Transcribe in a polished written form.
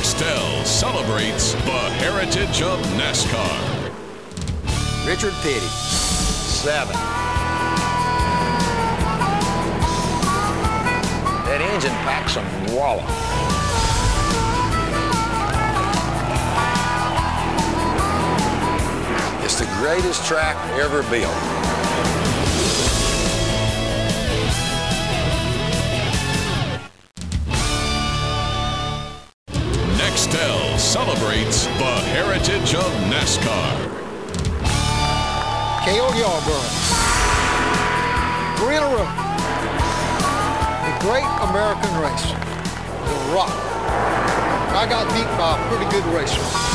Nextel celebrates the heritage of NASCAR. Richard Petty, 7. That engine packs some wallop. It's the greatest track ever built. Nextel celebrates the heritage of NASCAR. Cale Yarborough, 3 in a row. The great American racer, The Rock. I got beat by a pretty good racer.